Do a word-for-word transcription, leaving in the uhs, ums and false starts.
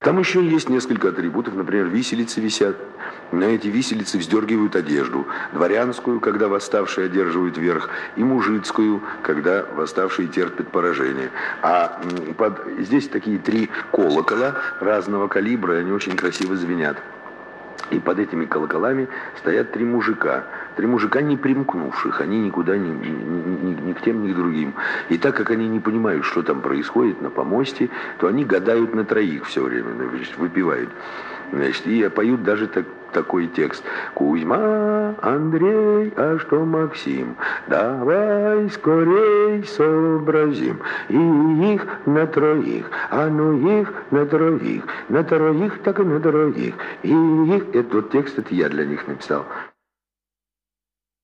Там еще есть несколько атрибутов, например, виселицы висят. На эти виселицы вздергивают одежду. Дворянскую, когда восставшие одерживают верх, и мужицкую, когда восставшие терпят поражение. А под... здесь такие три колокола разного калибра, и они очень красиво звенят. И под этими колоколами стоят три мужика. Три мужика, не примкнувших, они никуда ни, ни, ни, ни к тем, ни к другим. И так как они не понимают, что там происходит на помосте, то они гадают на троих все время, значит, выпивают. Значит, и поют даже так, такой текст. Кузьма, Андрей, а что Максим? Давай скорей сообразим. И их на троих, а ну их на троих. На троих, так и на троих. И их, этот вот текст, это я для них написал.